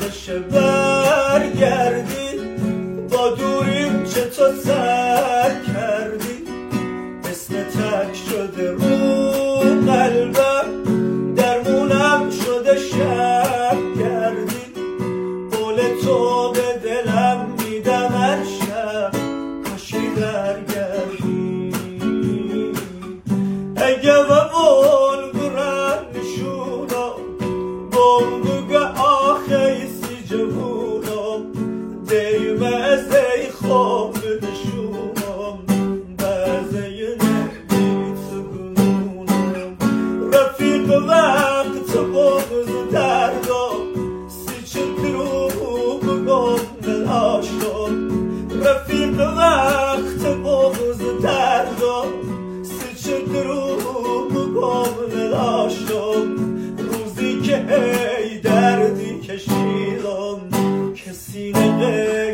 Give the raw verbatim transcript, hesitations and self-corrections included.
بشه برگردی، با دوریم چه تو سر کردی، اسم تک شده رو قلبم، درمونم شده شب کردی، قول تو به دلم میدم هر شب کاشی برگردی. اگه ببون گرن نشونم بونگه آخی سی جمونم، دیمه ازی خواب نشونم بازه نبیت گنونم. رفیق وقت بغز دردم سی چه دروب گم نلاشم، رفیق وقت بغز دردم سی چه دروب گم نلاشم، روزی که ای دردی کشیدم که سینه